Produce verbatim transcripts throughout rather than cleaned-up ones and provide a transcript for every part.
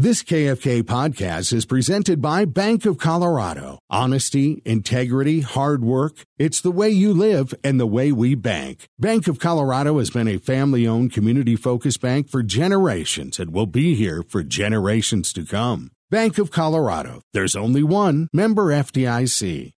This K F K podcast is presented by Bank of Colorado. Honesty, integrity, hard work. It's the way you live and the way we bank. Bank of Colorado has been a family-owned, community-focused bank for generations and will be here for generations to come. Bank of Colorado. There's only one. Member F D I C.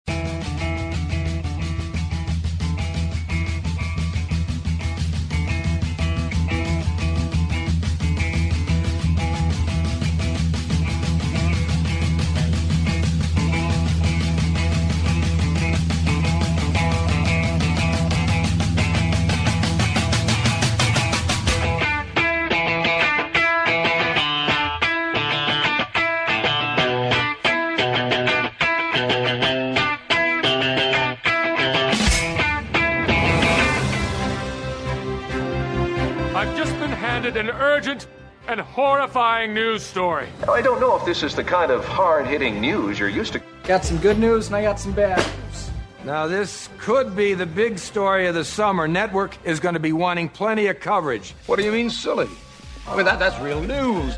An urgent and horrifying news story. Now, I don't know if this is the kind of hard-hitting news you're used to. Got some good news and I got some bad news. Now, this could be the big story of the summer. Network is going to be wanting plenty of coverage. What do you mean, silly? I mean, that, that's real news.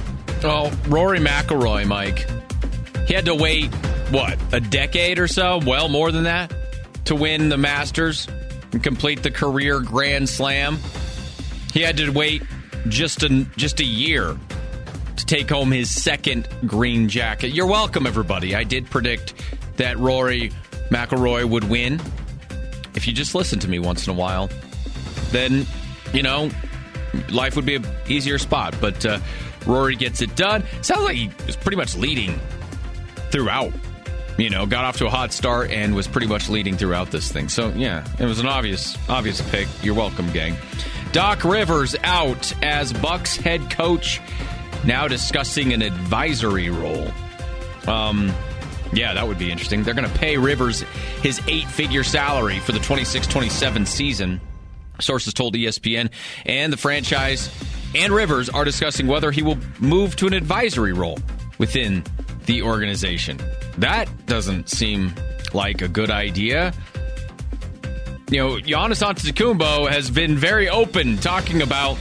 Oh, Rory McIlroy, Mike. He had to wait, what, a decade or so? Well, more than that, to win the Masters and complete the career Grand Slam. He had to wait just a, just a year to take home his second green jacket. You're welcome, everybody. I did predict that Rory McIlroy would win. If you just listen to me once in a while, then, you know, life would be an easier spot. But uh, Rory gets it done. Sounds like he was pretty much leading throughout. You know, got off to a hot start and was pretty much leading throughout this thing. So, yeah, it was an obvious, obvious pick. You're welcome, gang. Doc Rivers out as Bucs head coach, now discussing an advisory role. Um, yeah, that would be interesting. They're going to pay Rivers his eight-figure salary for the twenty-six twenty-seven season, sources told E S P N. And the franchise and Rivers are discussing whether he will move to an advisory role within the organization. That doesn't seem like a good idea. You know, Giannis Antetokounmpo has been very open talking about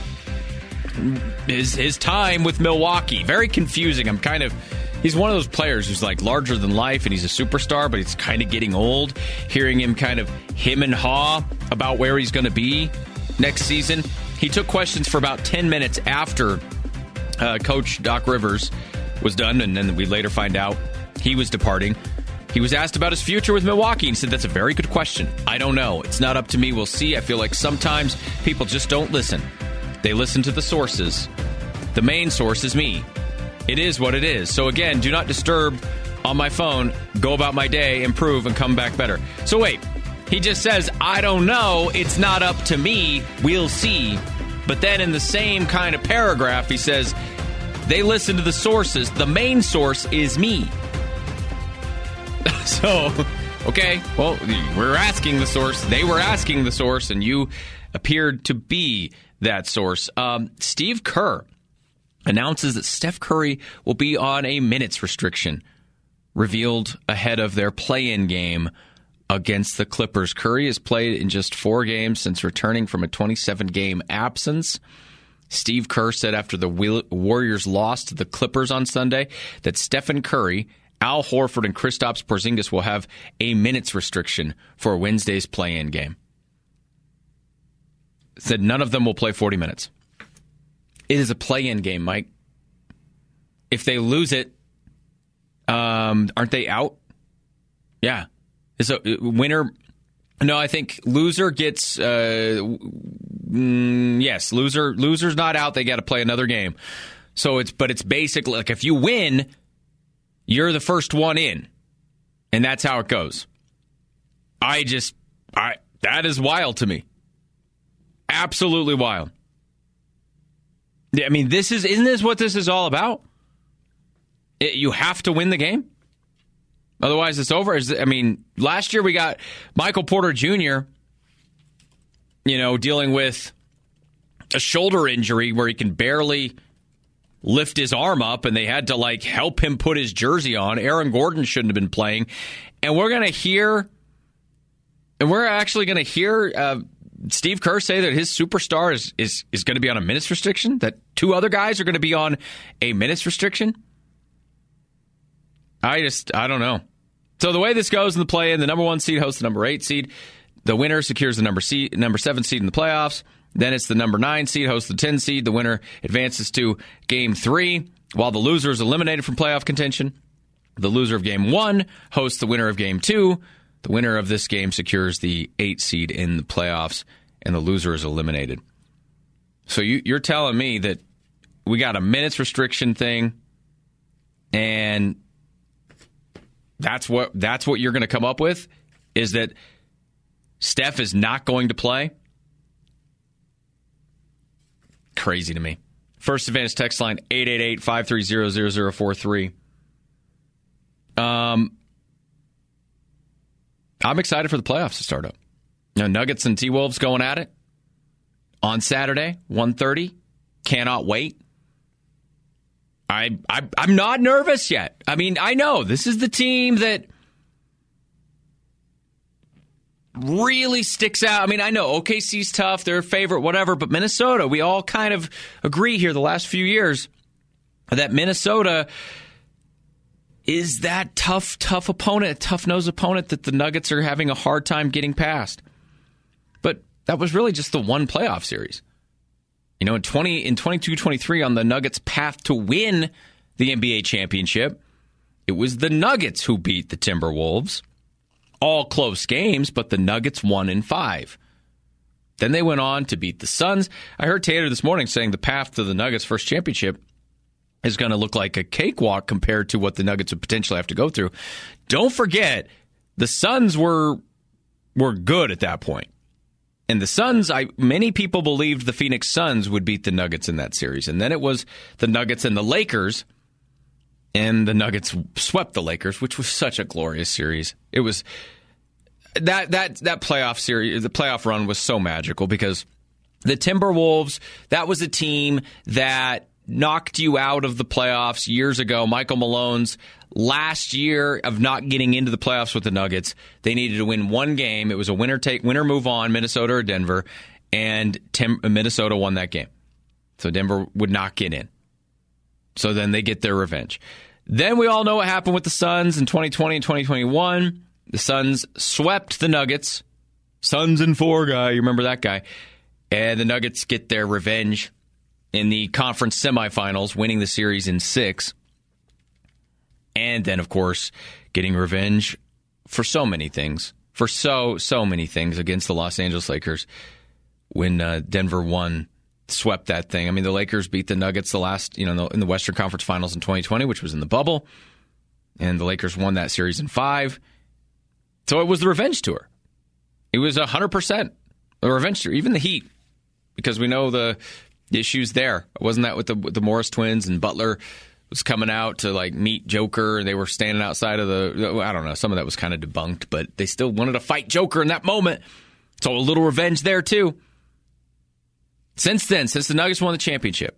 his his time with Milwaukee. Very confusing. I'm kind of, he's one of those players who's like larger than life and he's a superstar, but he's kind of getting old. Hearing him kind of him and haw about where he's going to be next season. He took questions for about ten minutes after uh, Coach Doc Rivers was done, and then we later find out he was departing. He was asked about his future with Milwaukee and said, that's a very good question. I don't know. It's not up to me. We'll see. I feel like sometimes people just don't listen. They listen to the sources. The main source is me. It is what it is. So again, do not disturb on my phone. Go about my day, improve, and come back better. So wait, he just says, I don't know. It's not up to me. We'll see. But then in the same kind of paragraph, he says, they listen to the sources. The main source is me. So, okay, well, we're asking the source. They were asking the source, and you appeared to be that source. Um, Steve Kerr announces that Steph Curry will be on a minutes restriction, revealed ahead of their play-in game against the Clippers. Curry has played in just four games since returning from a twenty-seven game absence. Steve Kerr said after the Warriors lost to the Clippers on Sunday that Stephen Curry, Al Horford, and Kristaps Porzingis will have a minutes restriction for Wednesday's play-in game. Said none of them will play forty minutes. It is a play-in game, Mike. If they lose it, um, aren't they out? Yeah. It's a winner. No, I think loser gets. Uh, mm, yes, loser. Loser's not out. They got to play another game. So it's, but it's basically like if you win, you're the first one in, and that's how it goes. I just, I that is wild to me. Absolutely wild. I mean, this is isn't this what this is all about? It, you have to win the game, otherwise it's over. I mean, last year we got Michael Porter Junior You know, dealing with a shoulder injury where he can barely lift his arm up, and they had to like help him put his jersey on. Aaron Gordon shouldn't have been playing, and we're gonna hear, and we're actually gonna hear uh, Steve Kerr say that his superstar is, is, is going to be on a minutes restriction? That two other guys are going to be on a minutes restriction? I just, I don't know. So the way this goes in the play-in, the number one seed hosts the number eight seed. The winner secures the number seed, number seven seed in the playoffs. Then it's the number nine seed hosts the ten seed. The winner advances to game three, while the loser is eliminated from playoff contention. The loser of game one hosts the winner of game two. The winner of this game secures the eight seed in the playoffs, and the loser is eliminated. So you, you're telling me that we got a minutes restriction thing, and that's what that's what you're going to come up with, is that Steph is not going to play? Crazy to me. First Advantage text line, eight eight eight, five three zero, zero zero four three. Um... I'm excited for the playoffs to start up. Now, Nuggets and T-Wolves going at it on Saturday, one thirty. Cannot wait. I, I, I'm not nervous yet. I mean, I know this is the team that really sticks out. I mean, I know O K C's tough, they're a favorite, whatever, but Minnesota, we all kind of agree here the last few years that Minnesota is that tough, tough opponent, a tough-nosed opponent that the Nuggets are having a hard time getting past. But that was really just the one playoff series. You know, in twenty in twenty-two twenty-three on the Nuggets' path to win the N B A championship, it was the Nuggets who beat the Timberwolves. All close games, but the Nuggets won in five. Then they went on to beat the Suns. I heard Taylor this morning saying the path to the Nuggets' first championship is going to look like a cakewalk compared to what the Nuggets would potentially have to go through. Don't forget, the Suns were were good at that point. And the Suns, I many people believed the Phoenix Suns would beat the Nuggets in that series. And then it was the Nuggets and the Lakers, and the Nuggets swept the Lakers, which was such a glorious series. It was that that that playoff series, the playoff run was so magical because the Timberwolves, that was a team that knocked you out of the playoffs years ago. Michael Malone's last year of not getting into the playoffs with the Nuggets, they needed to win one game. It was a winner take, winner move on, Minnesota or Denver, and Tim, Minnesota won that game. So Denver would not get in. So then they get their revenge. Then we all know what happened with the Suns in twenty twenty and twenty twenty-one. The Suns swept the Nuggets. Suns and four guy, you remember that guy. And the Nuggets get their revenge in the conference semifinals, winning the series in six. And then, of course, getting revenge for so many things. For so, so many things against the Los Angeles Lakers when uh, Denver won, swept that thing. I mean, the Lakers beat the Nuggets the last, you know, in the Western Conference Finals in twenty twenty, which was in the bubble. And the Lakers won that series in five. So it was the revenge tour. It was one hundred percent the revenge tour, even the Heat, because we know the issues there. Wasn't that with the with the Morris twins, and Butler was coming out to like meet Joker, and they were standing outside of the, I don't know, some of that was kind of debunked, but they still wanted to fight Joker in that moment. So a little revenge there too. Since then, since the Nuggets won the championship,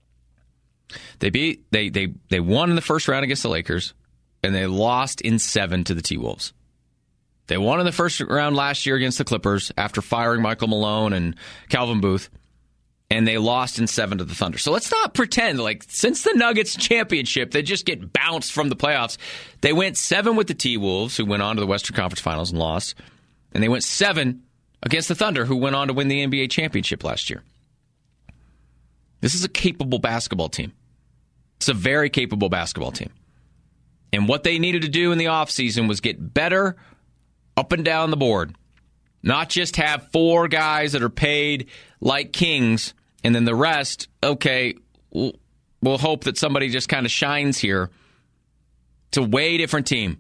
they beat they they they won in the first round against the Lakers, and they lost in seven to the T-Wolves. They won in the first round last year against the Clippers after firing Michael Malone and Calvin Booth. And they lost in seven to the Thunder. So let's not pretend like since the Nuggets championship, they just get bounced from the playoffs. They went seven with the T-Wolves, who went on to the Western Conference Finals and lost. And they went seven against the Thunder, who went on to win the N B A championship last year. This is a capable basketball team. It's a very capable basketball team. And what they needed to do in the offseason was get better up and down the board. Not just have four guys that are paid like kings, and then the rest, okay, we'll, we'll hope that somebody just kind of shines here. It's a way different team.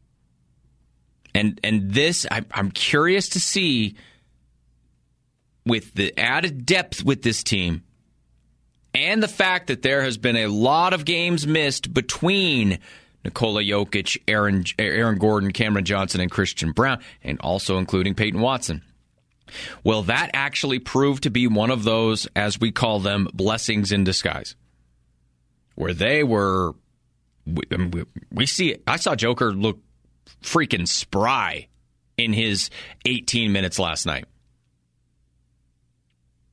And and this, I, I'm curious to see, with the added depth with this team, and the fact that there has been a lot of games missed between Nikola Jokic, Aaron, Aaron Gordon, Cameron Johnson, and Christian Brown, and also including Peyton Watson. Will that actually prove to be one of those, as we call them, blessings in disguise? Where they were, we, we see, I saw Joker look freaking spry in his eighteen minutes last night.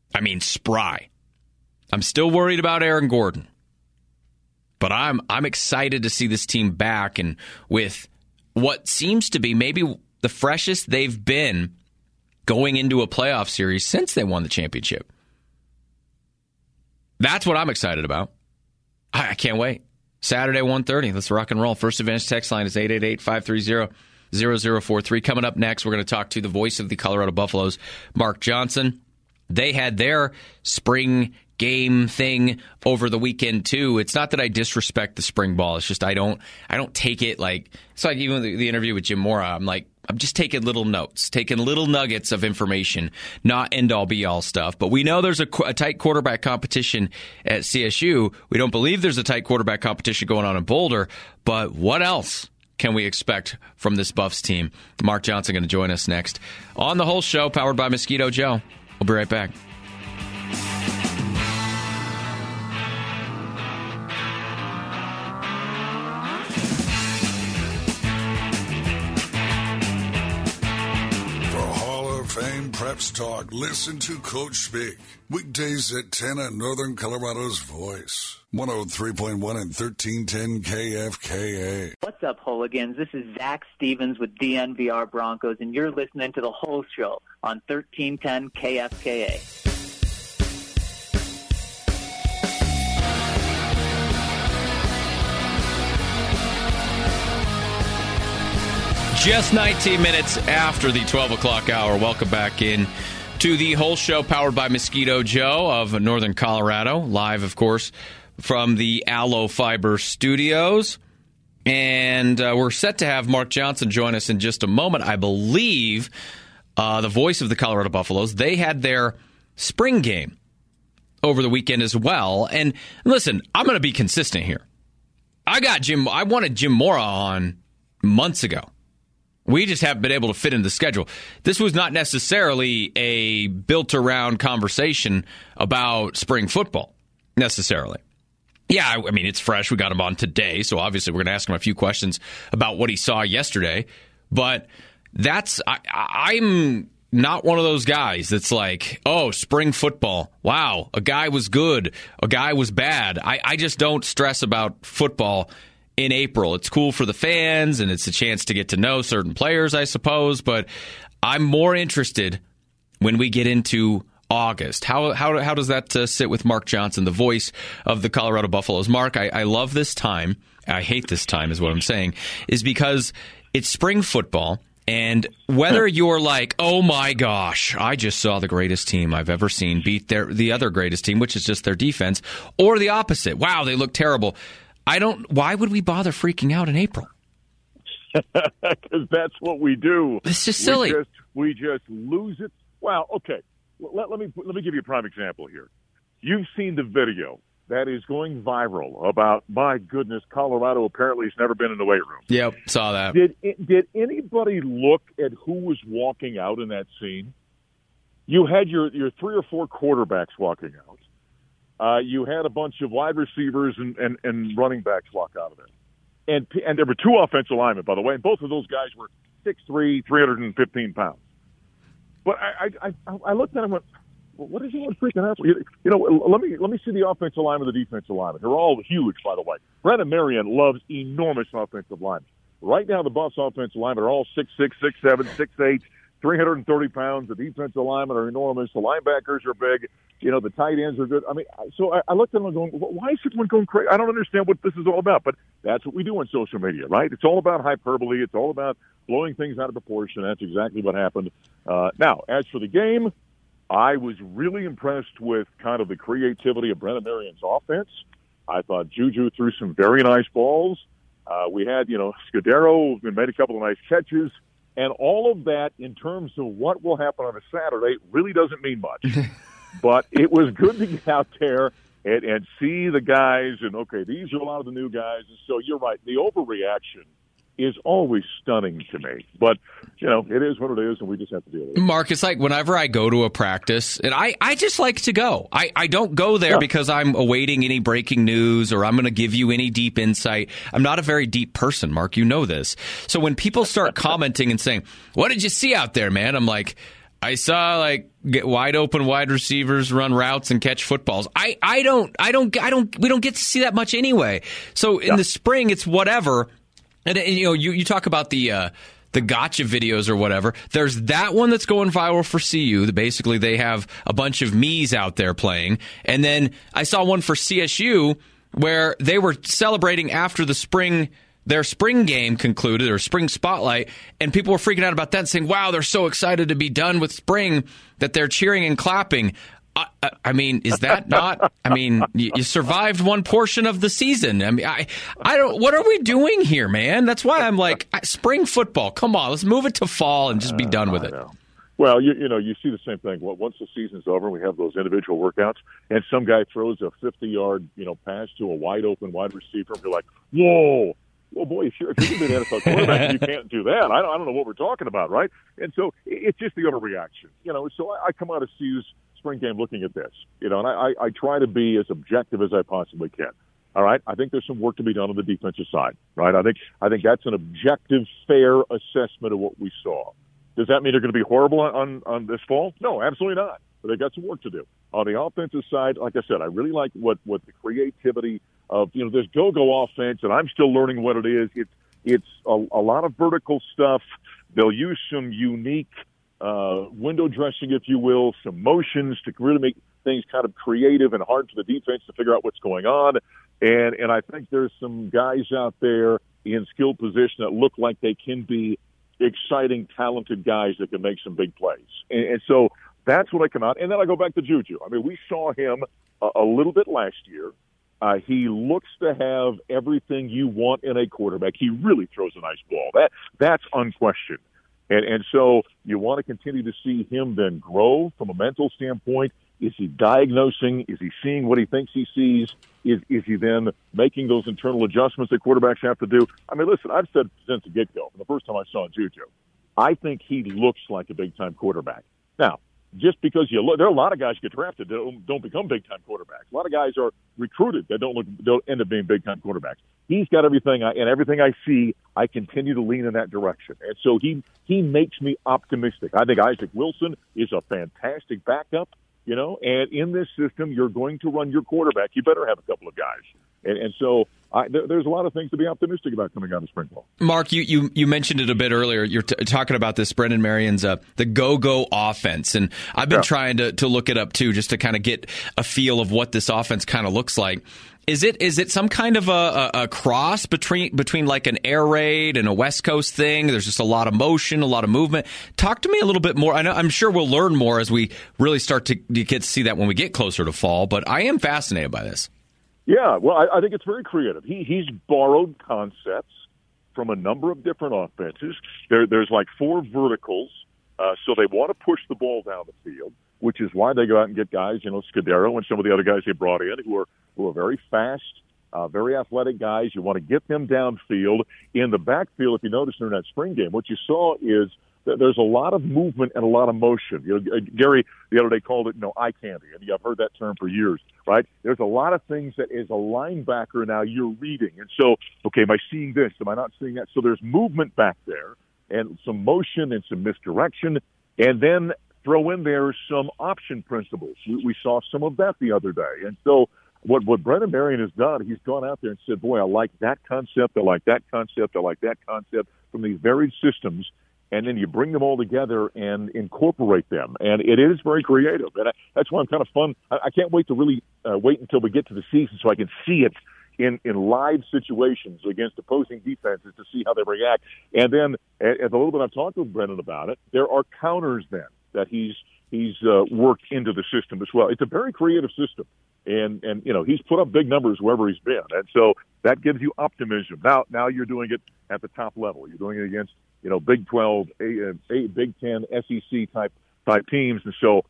I mean, spry. I'm still worried about Aaron Gordon. But I'm I'm excited to see this team back and with what seems to be maybe the freshest they've been going into a playoff series since they won the championship. That's what I'm excited about. I, I can't wait. Saturday, one thirty. Let's rock and roll. First Advantage text line is eight eight eight, five three zero, zero zero four three. Coming up next, we're going to talk to the voice of the Colorado Buffaloes, Mark Johnson. They had their spring game thing over the weekend too. It's not that I disrespect the spring ball. It's just I don't I don't take it like it's like even the, the interview with Jim Mora. I'm like I'm just taking little notes, taking little nuggets of information, not end all be all stuff. But we know there's a, a tight quarterback competition at C S U. We don't believe there's a tight quarterback competition going on in Boulder. But what else can we expect from this Buffs team? Mark Johnson going to join us next on the whole show, powered by Mosquito Joe. We'll be right back. Fame Preps Talk. Listen to Coach speak. Weekdays at ten at Northern Colorado's Voice. one oh three point one and thirteen ten K F K A. What's up, hooligans? This is Zach Stevens with D N V R Broncos, and you're listening to The Whole Show on thirteen ten K F K A. Just nineteen minutes after the twelve o'clock hour. Welcome back in to the whole show powered by Mosquito Joe of Northern Colorado. Live, of course, from the Aloe Fiber Studios. And uh, we're set to have Mark Johnson join us in just a moment. I believe uh, the voice of the Colorado Buffaloes, they had their spring game over the weekend as well. And listen, I'm going to be consistent here. I got Jim. I wanted Jim Mora on months ago. We just haven't been able to fit in the schedule. This was not necessarily a built-around conversation about spring football, necessarily. Yeah, I mean, it's fresh. We got him on today, so obviously we're going to ask him a few questions about what he saw yesterday. But that's I, I'm not one of those guys that's like, oh, spring football. Wow, a guy was good, a guy was bad. I, I just don't stress about football in April. It's cool for the fans, and it's a chance to get to know certain players, I suppose. But I'm more interested when we get into August. How how how does that uh, sit with Mark Johnson, the voice of the Colorado Buffaloes? Mark, I, I love this time. I hate this time is what I'm saying, is because it's spring football. And whether you're like, oh my gosh, I just saw the greatest team I've ever seen beat their the other greatest team, which is just their defense, or the opposite. Wow, they look terrible. I don't. Why would we bother freaking out in April? Because that's what we do. It's just silly. We just, we just lose it. Well, okay. Let, let me let me give you a prime example here. You've seen the video that is going viral about, my goodness, Colorado apparently has never been in the weight room. Yep, saw that. Did did anybody look at who was walking out in that scene? You had your, your three or four quarterbacks walking out. Uh, you had a bunch of wide receivers and, and, and running backs walk out of there. And and there were two offensive linemen, by the way, and both of those guys were six three, three hundred fifteen pounds. But I I, I, I looked at him and went, well, what is he freaking out for? You, you know, let me let me see the offensive lineman and the defensive lineman. They're all huge, by the way. Brennan Marion loves enormous offensive linemen. Right now, the Buffs offensive linemen are all six six, six seven, six eight, three hundred thirty pounds. The defensive linemen are enormous. The linebackers are big. You know, the tight ends are good. I mean, so I, I looked at them going, why is everyone going crazy? I don't understand what this is all about. But that's what we do on social media, right? It's all about hyperbole. It's all about blowing things out of proportion. That's exactly what happened. Uh, now, as for the game, I was really impressed with kind of the creativity of Brennan Marion's offense. I thought Juju threw some very nice balls. Uh, we had, you know, Scudero made a couple of nice catches. And all of that, in terms of what will happen on a Saturday, really doesn't mean much. But it was good to get out there and, and see the guys. And, okay, these are a lot of the new guys. And so you're right. The overreaction is always stunning to me. But, you know, it is what it is, and we just have to deal with it. Mark, it's like whenever I go to a practice, and I, I just like to go. I, I don't go there yeah. because I'm awaiting any breaking news or I'm going to give you any deep insight. I'm not a very deep person, Mark. You know this. So when people start commenting and saying, what did you see out there, man? I'm like, I saw like get wide open wide receivers run routes and catch footballs. I, I don't I don't I don't we don't get to see that much anyway. So in yeah. the spring it's whatever. And, and you know you, you talk about the uh, the gotcha videos or whatever. There's that one that's going viral for C U. Basically they have a bunch of me's out there playing. And then I saw one for C S U where they were celebrating after the spring their spring game concluded, or spring spotlight, and people were freaking out about that and saying, wow, they're so excited to be done with spring that they're cheering and clapping. I, I mean, is that not, I mean, you, you survived one portion of the season. I mean, I, I don't, what are we doing here, man? That's why I'm like, spring football, come on, let's move it to fall and just be done with it. Well, you, you know, you see the same thing. Once the season's over, we have those individual workouts, and some guy throws a fifty-yard, you know, pass to a wide-open wide receiver, and you're like, whoa. Well, boy, if you're, if you're going to be an N F L quarterback, you can't do that. I don't, I don't know what we're talking about, right? And so it's just the overreaction. You know, so I, I come out of C U's spring game looking at this, you know, and I, I try to be as objective as I possibly can. All right? I think there's some work to be done on the defensive side, right? I think I think that's an objective, fair assessment of what we saw. Does that mean they're going to be horrible on, on, on this fall? No, absolutely not. But they've got some work to do. On the offensive side, like I said, I really like what, what the creativity of, you know, this go-go offense, and I'm still learning what it is. It's it's a, a lot of vertical stuff. They'll use some unique uh, window dressing, if you will, some motions to really make things kind of creative and hard for the defense to figure out what's going on. And and I think there's some guys out there in skilled position that look like they can be exciting, talented guys that can make some big plays. And, and so that's when I come out. And then I go back to Juju. I mean, we saw him a, a little bit last year. Uh, he looks to have everything you want in a quarterback. He really throws a nice ball. That That's unquestioned. And, and so you want to continue to see him then grow from a mental standpoint. Is he diagnosing? Is he seeing what he thinks he sees? Is, is he then making those internal adjustments that quarterbacks have to do? I mean, listen, I've said since the get-go, from the first time I saw Juju, I think he looks like a big-time quarterback. Now, just because you look, there are a lot of guys get drafted that don't, don't become big-time quarterbacks. A lot of guys are recruited that don't look, don't end up being big-time quarterbacks. He's got everything, I, and everything I see, I continue to lean in that direction. And so he he makes me optimistic. I think Isaac Wilson is a fantastic backup, you know, and in this system, you're going to run your quarterback. You better have a couple of guys. And, and so I, there, there's a lot of things to be optimistic about coming out of spring ball. Mark, you, you, you mentioned it a bit earlier. You're t- talking about this, Brendan Marion's uh, the go-go offense. And I've been yeah. trying to, to look it up, too, just to kind of get a feel of what this offense kind of looks like. Is it is it some kind of a, a, a cross between between like an air raid and a West Coast thing? There's just a lot of motion, a lot of movement. Talk to me a little bit more. I know, I'm sure we'll learn more as we really start to get to see that when we get closer to fall, but I am fascinated by this. Yeah, well, I, I think it's very creative. He He's borrowed concepts from a number of different offenses. There, there's like four verticals, uh, so they want to push the ball down the field, which is why they go out and get guys, you know, Scudero and some of the other guys they brought in who are who are very fast, uh, very athletic guys. You want to get them downfield. In the backfield, if you notice during that spring game, what you saw is that there's a lot of movement and a lot of motion. You know, Gary the other day called it, you know, eye candy, and I've heard that term for years, right? There's a lot of things that as a linebacker now you're reading. And so, okay, am I seeing this? Am I not seeing that? So there's movement back there and some motion and some misdirection. And then throw in there some option principles. We, we saw some of that the other day. And so what, what Brendan Marion has done, he's gone out there and said, boy, I like that concept, I like that concept, I like that concept from these varied systems. And then you bring them all together and incorporate them. And it is very creative. And I, that's why I'm kind of fun. I, I can't wait to really uh, wait until we get to the season so I can see it in, in live situations against opposing defenses to see how they react. And then, as a little bit I've talked with Brendan about it, there are counters then that he's he's uh, worked into the system as well. It's a very creative system, and and you know he's put up big numbers wherever he's been, and so that gives you optimism. Now now you're doing it at the top level. You're doing it against you know Big twelve, a, a Big Ten, S E C type type teams, and so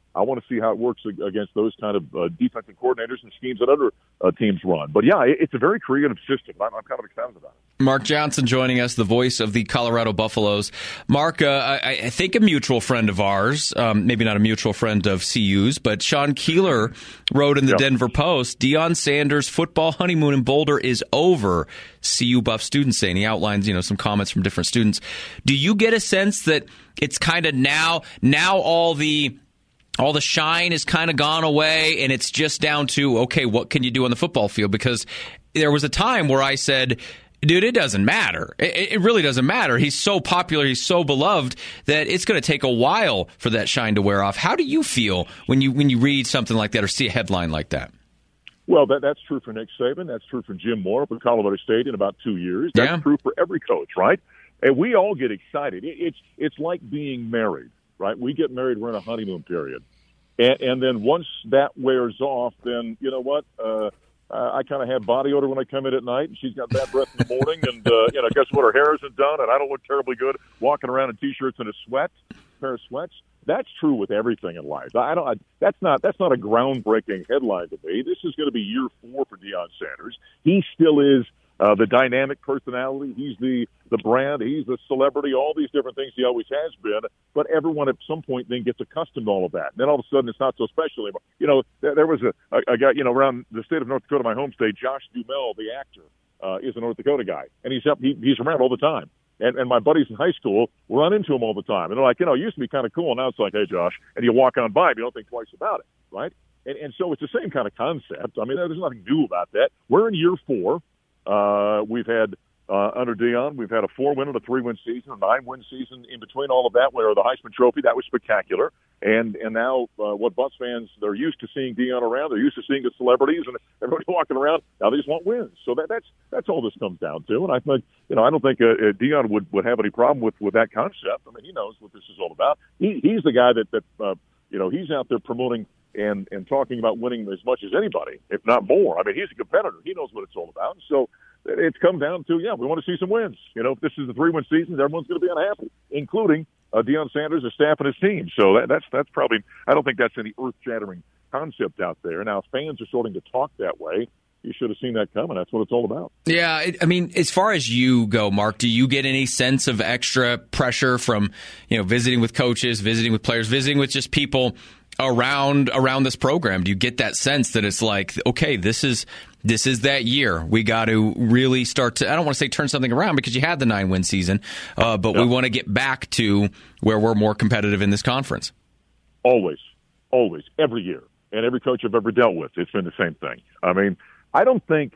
I want to see how it works against those kind of uh, defensive coordinators and schemes that other uh, teams run. But, yeah, it's a very creative system. I'm, I'm kind of excited about it. Mark Johnson joining us, the voice of the Colorado Buffaloes. Mark, uh, I, I think a mutual friend of ours, um, maybe not a mutual friend of C U's, but Sean Keeler wrote in the yep. Denver Post, Deion Sanders' football honeymoon in Boulder is over, C U Buff students say. And he outlines, you know, some comments from different students. Do you get a sense that it's kind of now, now all the... all the shine has kind of gone away, and it's just down to, okay, what can you do on the football field? Because there was a time where I said, dude, it doesn't matter. It, it really doesn't matter. He's so popular, he's so beloved that it's going to take a while for that shine to wear off. How do you feel when you when you read something like that or see a headline like that? Well, that, that's true for Nick Saban. That's true for Jim Moore up at Colorado State in about two years. That's yeah. true for every coach, right? And we all get excited. It, it's it's like being married. Right, we get married, we're in a honeymoon period, and, and then once that wears off, then you know what? Uh, I kind of have body odor when I come in at night, and she's got bad breath in the morning, and uh, you know, guess what? Her hair isn't done, and I don't look terribly good walking around in t-shirts and a sweat, pair of sweats. That's true with everything in life. I don't. I, that's not. That's not a groundbreaking headline to me. This is going to be year four for Deion Sanders. He still is. Uh, the dynamic personality, he's the, the brand, he's the celebrity, all these different things he always has been. But everyone at some point then gets accustomed to all of that. And then all of a sudden it's not so special anymore. You know, there, there was a, a, a guy, you know, around the state of North Dakota, my home state, Josh Duhamel, the actor, uh, is a North Dakota guy. And he's up, he, he's around all the time. And, and my buddies in high school run into him all the time. And they're like, you know, it used to be kind of cool. Now it's like, hey, Josh. And you walk on by him, you don't think twice about it, right? And, and so it's the same kind of concept. I mean, there's nothing new about that. We're in year four. Uh, we've had, uh, under Deion, we've had a four-win and a three-win season, a nine-win season in between all of that, where the Heisman Trophy, that was spectacular. And and now uh, what Bucs fans, they're used to seeing Deion around. They're used to seeing the celebrities and everybody walking around. Now they just want wins. So that, that's that's all this comes down to. And I think, you know, I don't think uh, uh, Deion would, would have any problem with, with that concept. I mean, he knows what this is all about. He, he's the guy that, that uh, you know, he's out there promoting and and talking about winning as much as anybody, if not more. I mean, he's a competitor. He knows what it's all about. So it's come down to, yeah, we want to see some wins. You know, if this is the three-win season, everyone's going to be unhappy, including uh, Deion Sanders, his staff, and his team. So that, that's that's probably – I don't think that's any earth-shattering concept out there. Now, fans are starting to talk that way. You should have seen that coming. That's what it's all about. Yeah, it, I mean, as far as you go, Mark, do you get any sense of extra pressure from, you know, visiting with coaches, visiting with players, visiting with just people around around this program? Do you get that sense that it's like, okay, this is this is that year. We got to really start to, I don't want to say turn something around because you had the nine-win season, uh, but yep. we want to get back to where we're more competitive in this conference. Always. Always. Every year. And every coach I've ever dealt with, it's been the same thing. I mean, I don't think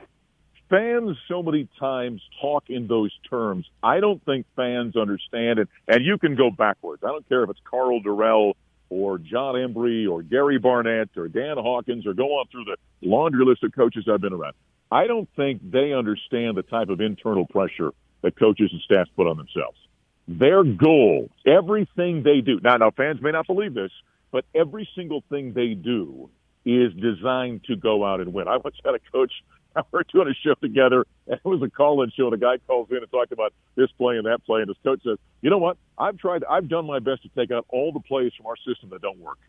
fans so many times talk in those terms. I don't think fans understand it. And you can go backwards. I don't care if it's Carl Durrell or John Embry or Gary Barnett or Dan Hawkins or go on through the laundry list of coaches I've been around. I don't think they understand the type of internal pressure that coaches and staffs put on themselves. Their goal, everything they do, now, now fans may not believe this, but every single thing they do is designed to go out and win. I once had a coach, we're doing a show together, and it was a call-in show, and a guy calls in and talks about this play and that play, and his coach says, you know what, I've tried, I've done my best to take out all the plays from our system that don't work.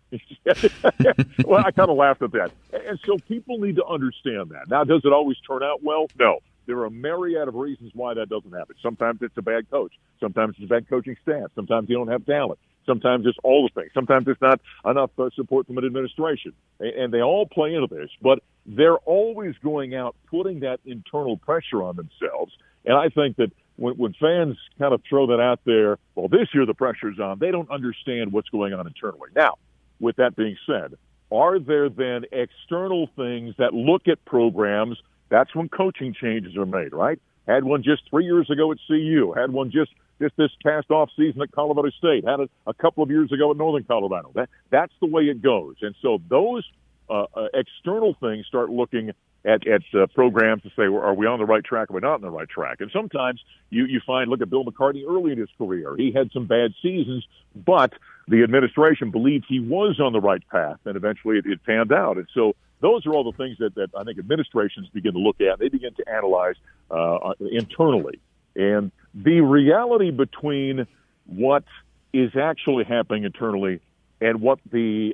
Well, I kind of laughed at that. And so people need to understand that. Now, does it always turn out well? No. There are a myriad of reasons why that doesn't happen. Sometimes it's a bad coach. Sometimes it's a bad coaching staff. Sometimes you don't have talent. Sometimes it's all the things. Sometimes it's not enough uh, support from an administration. And, and they all play into this. But they're always going out, putting that internal pressure on themselves. And I think that when, when fans kind of throw that out there, well, this year the pressure's on, they don't understand what's going on internally. Now, with that being said, are there then external things that look at programs? That's when coaching changes are made, right? Had one just three years ago at C U. Had one just, just this past off season at Colorado State. Had it a couple of years ago at Northern Colorado. That, that's the way it goes. And so those uh, uh, external things start looking at, at uh, programs to say, well, are we on the right track or are we not on the right track? And sometimes you, you find, look at Bill McCartney early in his career. He had some bad seasons, but the administration believed he was on the right path, and eventually it, it panned out. And so those are all the things that, that I think administrations begin to look at. They begin to analyze uh, internally. And the reality between what is actually happening internally and what the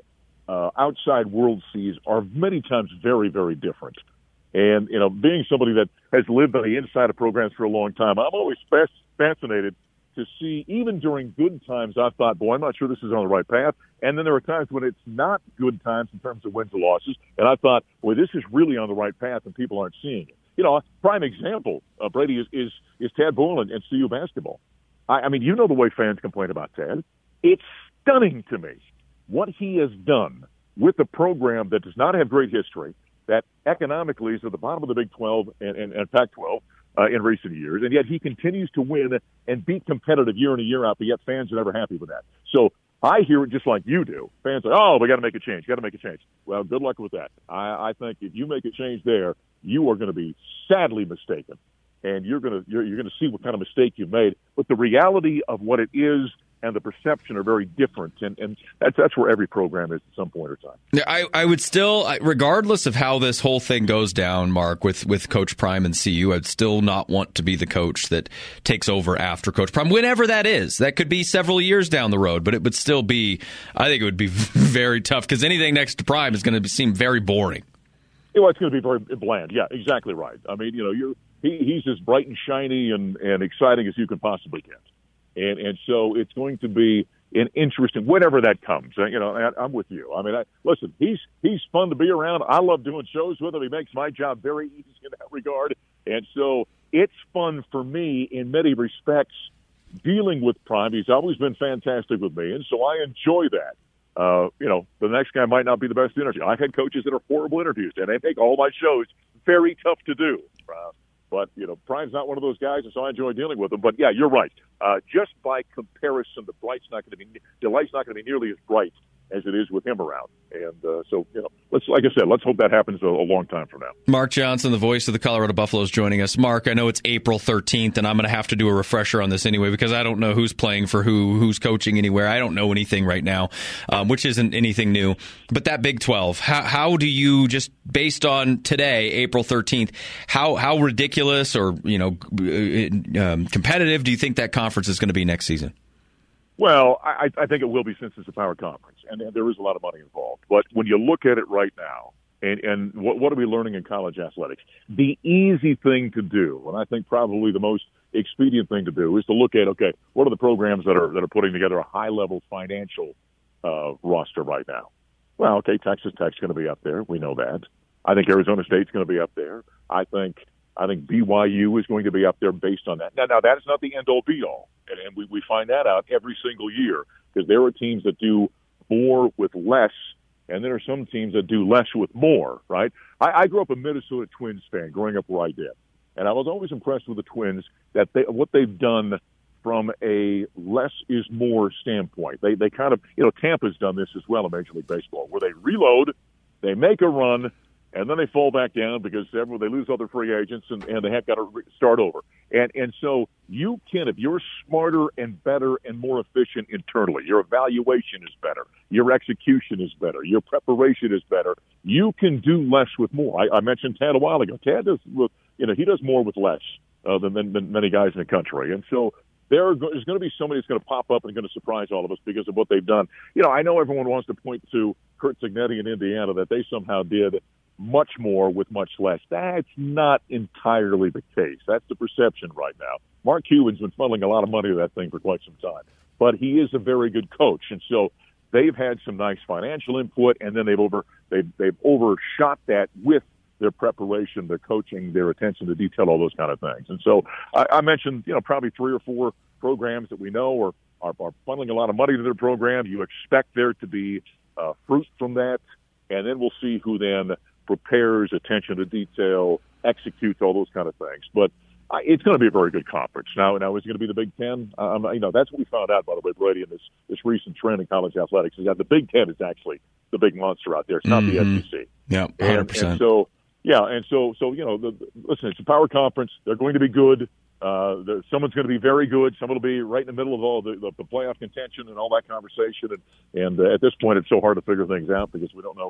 uh, outside world sees are many times very, very different. And, you know, being somebody that has lived on the inside of programs for a long time, I'm always fas- fascinated to see, even during good times, I thought, boy, I'm not sure this is on the right path. And then there are times when it's not good times in terms of wins or losses, and I thought, boy, this is really on the right path, and people aren't seeing it. You know, a prime example, uh, Brady, is, is is Tad Boylan and C U basketball. I, I mean, you know the way fans complain about Tad. It's stunning to me what he has done with a program that does not have great history, that economically is at the bottom of the Big twelve and, and, and Pac twelve uh, in recent years, and yet he continues to win and be competitive year in and year out, but yet fans are never happy with that. So I hear it just like you do. Fans are, oh, we got to make a change, got to make a change. Well, good luck with that. I, I think if you make a change there, you are going to be sadly mistaken, and you're going to you're, you're going to see what kind of mistake you've made. But the reality of what it is and the perception are very different, and, and that's that's where every program is at some point or time. Yeah, I, I would still, regardless of how this whole thing goes down, Mark, with, with Coach Prime and C U, I'd still not want to be the coach that takes over after Coach Prime, whenever that is. That could be several years down the road, but it would still be, I think it would be very tough, because anything next to Prime is going to seem very boring. Well, it's going to be very bland. Yeah, exactly right. I mean, you know, you're he, he's as bright and shiny and, and exciting as you can possibly get. And and so it's going to be an interesting, whenever that comes. You know, I, I'm with you. I mean, I, listen, he's he's fun to be around. I love doing shows with him. He makes my job very easy in that regard. And so it's fun for me in many respects dealing with Prime. He's always been fantastic with me, and so I enjoy that. Uh, you know, the next guy might not be the best interview. I've had coaches that are horrible interviews, and they make all my shows very tough to do. Uh, But, you know, Prime's not one of those guys, and so I enjoy dealing with him. But, yeah, you're right. Uh, just by comparison, the bright's not going to be the light's not going to be nearly as bright as it is with him around. And uh, so, you know, let's like I said, let's hope that happens a, a long time from now. Mark Johnson, the voice of the Colorado Buffaloes, joining us. Mark, I know it's April thirteenth, and I'm going to have to do a refresher on this anyway, because I don't know who's playing for who, who's coaching anywhere. I don't know anything right now, um, which isn't anything new. But that Big twelve, how, how do you, just based on today, April thirteenth, how how ridiculous or, you know, um, competitive do you think that conference is going to be next season? Well, I, I think it will be, since it's a power conference, and, and there is a lot of money involved. But when you look at it right now, and, and what, what are we learning in college athletics? The easy thing to do, and I think probably the most expedient thing to do, is to look at, okay, what are the programs that are that are putting together a high-level financial uh, roster right now? Well, okay, Texas Tech's going to be up there. We know that. I think Arizona State's going to be up there. I think I think B Y U is going to be up there based on that. Now, now that is not the end-all, be-all, and, and we, we find that out every single year, because there are teams that do more with less, and there are some teams that do less with more, right? I, I grew up a Minnesota Twins fan growing up where I did, and I was always impressed with the Twins, that they, what they've done from a less is more standpoint. They, they kind of, you know, Tampa's done this as well in Major League Baseball, where they reload, they make a run, and then they fall back down because several, they lose other free agents, and, and they have got to re- start over. And and so you can, if you're smarter and better and more efficient internally, your evaluation is better, your execution is better, your preparation is better, you can do less with more. I, I mentioned Tad a while ago. Tad does, with, you know, he does more with less uh, than, than, than many guys in the country. And so there is going to be somebody that's going to pop up and going to surprise all of us because of what they've done. You know, I know everyone wants to point to Curt Cignetti in Indiana, that they somehow did much more with much less. That's not entirely the case. That's the perception right now. Mark Cuban's been funneling a lot of money to that thing for quite some time, but he is a very good coach, and so they've had some nice financial input, and then they've over they've they've overshot that with their preparation, their coaching, their attention to detail, all those kind of things. And so I, I mentioned, you know, probably three or four programs that we know are are, are funneling a lot of money to their program. You expect there to be uh, fruit from that, and then we'll see who then prepares, attention to detail, executes, all those kind of things. But uh, it's going to be a very good conference. Now, now is it going to be the Big Ten? Um, you know, that's what we found out, by the way, Brady, in this, this recent trend in college athletics, is that the Big Ten is actually the big monster out there. It's not mm-hmm. the S E C. Yeah, one hundred percent. And, and so, yeah, and so, so you know, the, the, listen, it's a power conference. They're going to be good. Uh, the, someone's going to be very good. Someone will be right in the middle of all the, the, the playoff contention and all that conversation. And, and uh, at this point, it's so hard to figure things out because we don't know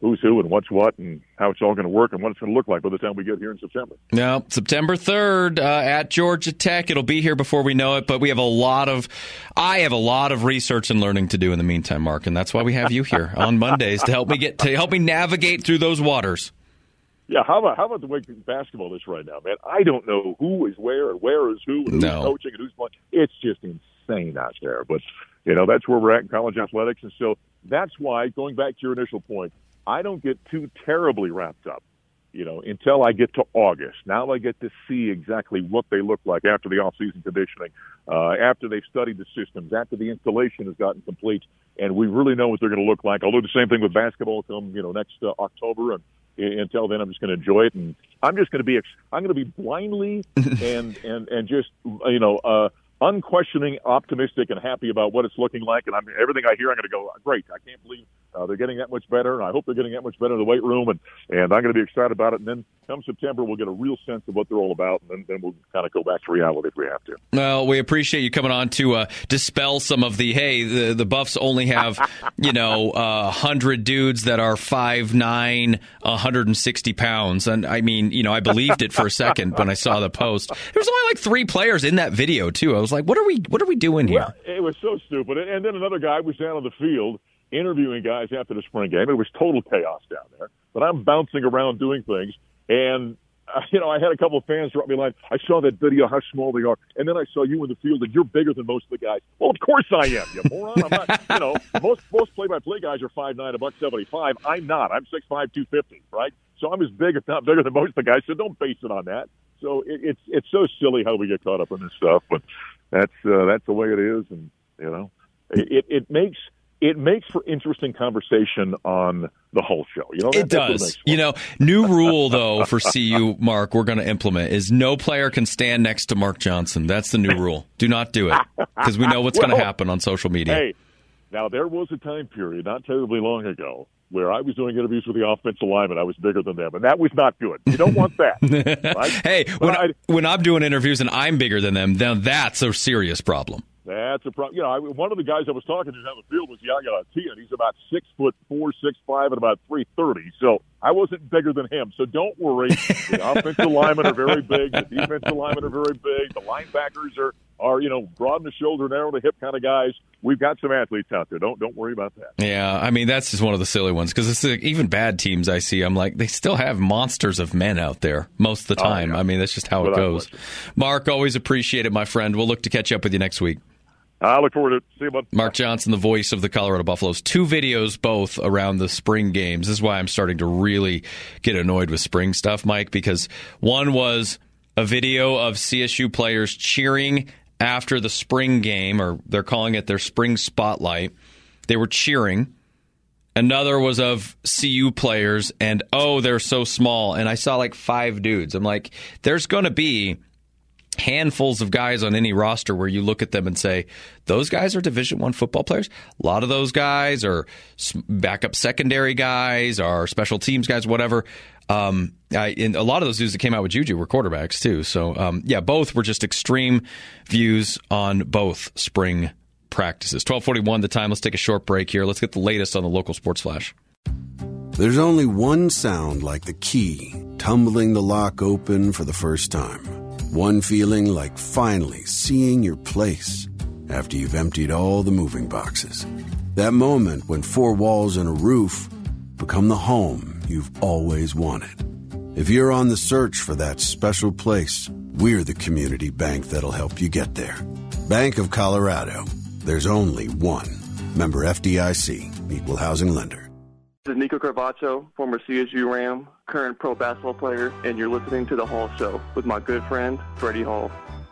who's who and what's what and how it's all going to work and what it's going to look like by the time we get here in September. No, September third uh, at Georgia Tech. It'll be here before we know it, but we have a lot of, I have a lot of research and learning to do in the meantime, Mark, and that's why we have you here on Mondays to help me get to help me navigate through those waters. Yeah, how about how about the way basketball is right now, man? I don't know who is where and where is who and who's no. coaching and who's playing. It's just insane out there. But, you know, that's where we're at in college athletics. And so that's why, going back to your initial point, I don't get too terribly wrapped up, you know, until I get to August. Now I get to see exactly what they look like after the off-season conditioning, uh, after they've studied the systems, after the installation has gotten complete, and we really know what they're going to look like. I'll do the same thing with basketball come, you know, next uh, October, and until then I'm just going to enjoy it, and I'm just going to be I'm going to be blindly and and and just you know uh, unquestioning optimistic and happy about what it's looking like. And I'm everything I hear, I'm going to go, great. I can't believe uh, they're getting that much better, and I hope they're getting that much better in the weight room, and and I'm going to be excited about it. And then come September, we'll get a real sense of what they're all about, and then, then we'll kind of go back to reality if we have to. Well, we appreciate you coming on to uh, dispel some of the, hey, the, the Buffs only have, you know, uh, one hundred dudes that are five nine, one hundred sixty pounds. And, I mean, you know, I believed it for a second when I saw the post. There was only like three players in that video, too. I was like, what are we what are we doing here? Well, it was so stupid. And then another guy was down on the field interviewing guys after the spring game. It was total chaos down there. But I'm bouncing around doing things. And, uh, you know, I had a couple of fans drop me a line. I saw that video, how small they are. And then I saw you in the field, and you're bigger than most of the guys. Well, of course I am, you moron. I'm not, you know, most most play-by-play guys are five nine, a buck seventy-five. I'm not. I'm six five, two fifty, right? So I'm as big, if not bigger than most of the guys. So don't base it on that. So it, it's it's so silly how we get caught up in this stuff. But that's uh, that's the way it is. And, you know, it, it makes – It makes for interesting conversation on the whole show. You know, it does. You know, new rule, though, for C U, Mark, we're going to implement is no player can stand next to Mark Johnson. That's the new rule. Do not do it because we know what's well, going to happen on social media. Hey, now there was a time period not terribly long ago where I was doing interviews with the offensive linemen. I was bigger than them, and that was not good. You don't want that. Right? Hey, when, I, when I'm doing interviews and I'm bigger than them, then that's a serious problem. That's a problem. You know, I, one of the guys I was talking to on the field was Yaya Atia, and he's about six foot four, six five, and about three thirty. So I wasn't bigger than him. So don't worry. The offensive linemen are very big. The defensive linemen are very big. The linebackers are, are you know, broad in the shoulder, narrow in the hip kind of guys. We've got some athletes out there. Don't don't worry about that. Yeah, I mean that's just one of the silly ones because it's like, even bad teams I see, I'm like they still have monsters of men out there most of the time. Oh, yeah. I mean that's just how Without it goes. Question. Mark, always appreciate it, my friend. We'll look to catch up with you next week. I look forward to it. See you, bud. Mark Johnson, the voice of the Colorado Buffaloes. Two videos both around the spring games. This is why I'm starting to really get annoyed with spring stuff, Mike, because one was a video of C S U players cheering after the spring game, or they're calling it their spring spotlight. They were cheering. Another was of C U players, and, oh, they're so small. And I saw like five dudes. I'm like, there's going to be handfuls of guys on any roster where you look at them and say, those guys are Division One football players. A lot of those guys are backup secondary guys, are special teams guys, whatever. Um, I, and a lot of those dudes that came out with Juju were quarterbacks too. So, um, yeah, both were just extreme views on both spring practices. twelve forty-one the time. Let's take a short break here. Let's get the latest on the local sports flash. There's only one sound like the key tumbling the lock open for the first time. One feeling like finally seeing your place after you've emptied all the moving boxes. That moment when four walls and a roof become the home you've always wanted. If you're on the search for that special place, we're the community bank that'll help you get there. Bank of Colorado. There's only one. Member F D I C. Equal housing lender. This is Nico Carvacho, former C S U Ram, current pro basketball player, and you're listening to The Hall Show with my good friend, Freddie Hall.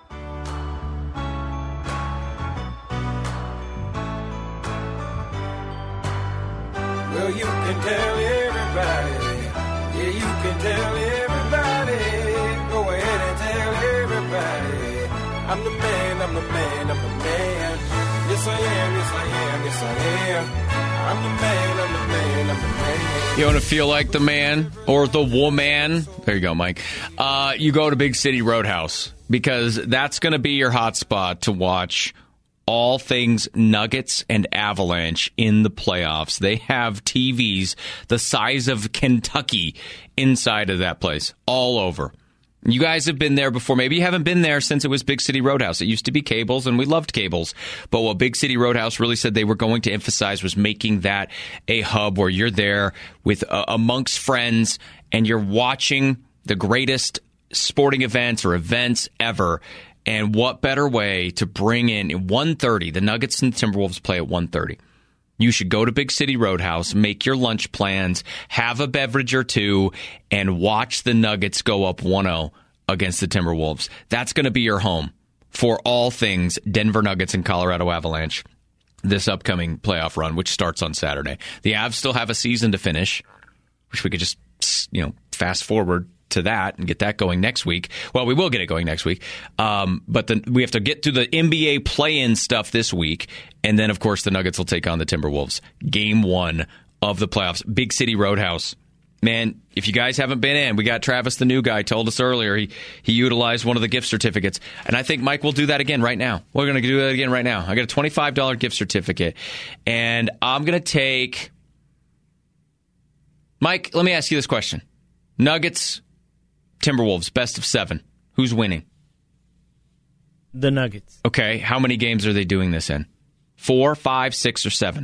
Well, you can tell everybody, yeah, you can tell everybody, go ahead and tell everybody, I'm the man, I'm the man, I'm the man, yes I am, yes I am, yes I am. I'm the man, I'm the man, I'm the man. You want to feel like the man or the woman? There you go, Mike. Uh, you go to Big City Roadhouse because that's going to be your hot spot to watch all things Nuggets and Avalanche in the playoffs. They have T Vs the size of Kentucky inside of that place, all over. You guys have been there before. Maybe you haven't been there since it was Big City Roadhouse. It used to be Cables, and we loved Cables. But what Big City Roadhouse really said they were going to emphasize was making that a hub where you're there with uh, amongst friends, and you're watching the greatest sporting events or events ever. And what better way to bring in one thirty? The Nuggets and Timberwolves play at one thirty. You should go to Big City Roadhouse, make your lunch plans, have a beverage or two, and watch the Nuggets go up one oh against the Timberwolves. That's going to be your home for all things Denver Nuggets and Colorado Avalanche this upcoming playoff run, which starts on Saturday. The Avs still have a season to finish, which we could just, you know, fast forward to that and get that going next week. Well, we will get it going next week. Um, but then we have to get to the N B A play-in stuff this week. And then, of course, the Nuggets will take on the Timberwolves. Game one of the playoffs. Big City Roadhouse. Man, if you guys haven't been in, we got Travis, the new guy, told us earlier he, he utilized one of the gift certificates. And I think Mike will do that again right now. We're going to do that again right now. I got a twenty-five dollars gift certificate. And I'm going to take... Mike, let me ask you this question. Nuggets... Timberwolves, best of seven. Who's winning? The Nuggets. Okay, how many games are they doing this in? Four, five, six, or seven?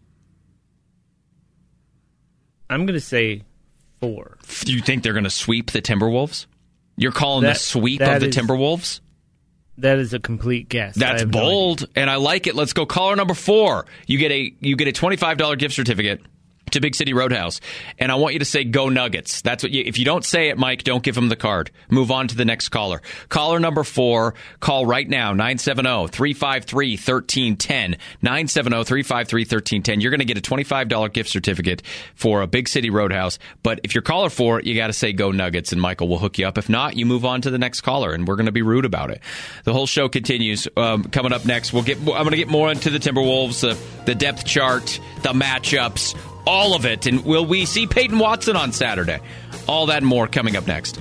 I'm going to say four. Do you think they're going to sweep the Timberwolves? You're calling that, the sweep of the is, Timberwolves? That is a complete guess. That's bold, no and I like it. Let's go. Caller number four. You get a you get a twenty-five dollars gift certificate to Big City Roadhouse, and I want you to say "Go Nuggets." That's what you. If you don't say it, Mike, don't give him the card. Move on to the next caller. Caller number four. Call right now nine seven zero, three five three, one three one zero nine seven zero, three five three, one three one zero. You're going to get a twenty-five dollars gift certificate for a Big City Roadhouse. But if you're caller four, you got to say "Go Nuggets," and Michael will hook you up. If not, you move on to the next caller, and we're going to be rude about it. The whole show continues. Um, coming up next, we'll get. I'm going to get more into the Timberwolves, uh, the depth chart, the matchups. All of it. And will we see Peyton Watson on Saturday? All that and more coming up next.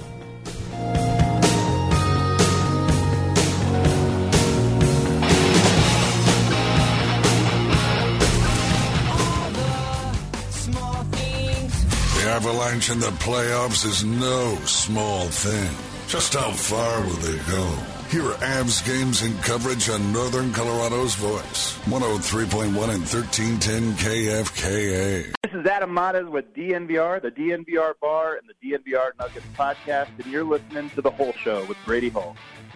The Avalanche in the playoffs is no small thing. Just how far will they go? Here are Avs games and coverage on Northern Colorado's Voice. one oh three point one and thirteen ten K F K A. This is Adam Matas with D N V R, the D N V R Bar, and the D N V R Nuggets podcast, and you're listening to The Whole Show with Brady Hull.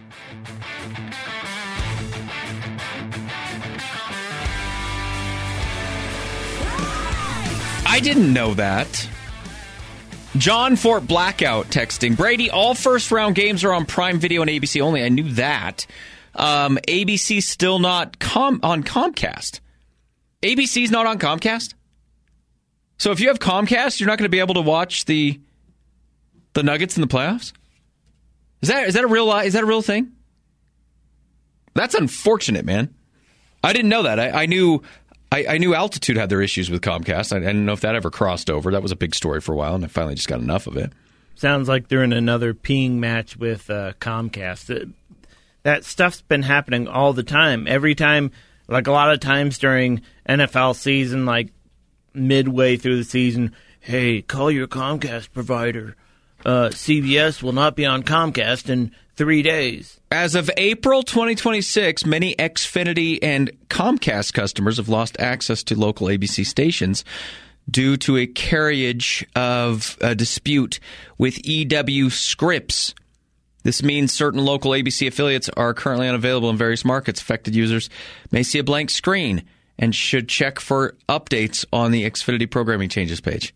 I didn't know that. John Fort Blackout texting, Brady, all first-round games are on Prime Video and A B C only. I knew that. Um, A B C's still not com- on Comcast. A B C's not on Comcast? So if you have Comcast, you're not going to be able to watch the the Nuggets in the playoffs? Is that is that a real is that a real thing? That's unfortunate, man. I didn't know that. I, I knew... I, I knew Altitude had their issues with Comcast. I, I didn't know if that ever crossed over. That was a big story for a while, and I finally just got enough of it. Sounds like they're in another peeing match with uh, Comcast. It, that stuff's been happening all the time. Every time, like a lot of times during N F L season, like midway through the season, hey, call your Comcast provider. Uh, C B S will not be on Comcast in three days. As of April twenty twenty-six, many Xfinity and Comcast customers have lost access to local A B C stations due to a carriage of a dispute with E W Scripps. This means certain local A B C affiliates are currently unavailable in various markets. Affected users may see a blank screen and should check for updates on the Xfinity programming changes page.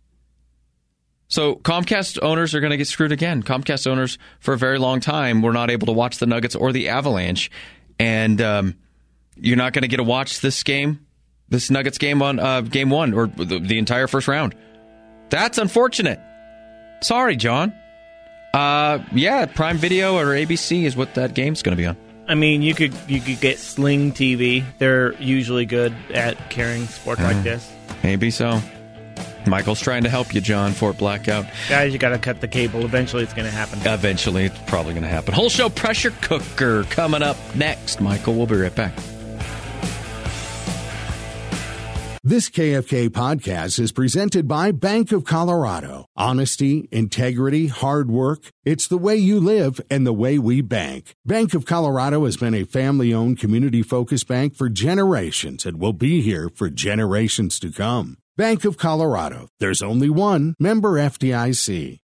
So Comcast owners are going to get screwed again. Comcast owners, for a very long time, were not able to watch the Nuggets or the Avalanche. And um, you're not going to get to watch this game, this Nuggets game on uh, game one, or the, the entire first round. That's unfortunate. Sorry, John. Uh, yeah, Prime Video or A B C is what that game's going to be on. I mean, you could you could get Sling T V. They're usually good at carrying sports uh, like this. Maybe so. Michael's trying to help you, John, Fort Blackout. Guys, you got to cut the cable. Eventually, it's going to happen. Eventually, it's probably going to happen. Whole show pressure cooker coming up next. Michael, we'll be right back. This K F K podcast is presented by Bank of Colorado. Honesty, integrity, hard work. It's the way you live and the way we bank. Bank of Colorado has been a family-owned, community-focused bank for generations and will be here for generations to come. Bank of Colorado. There's only one. Member F D I C.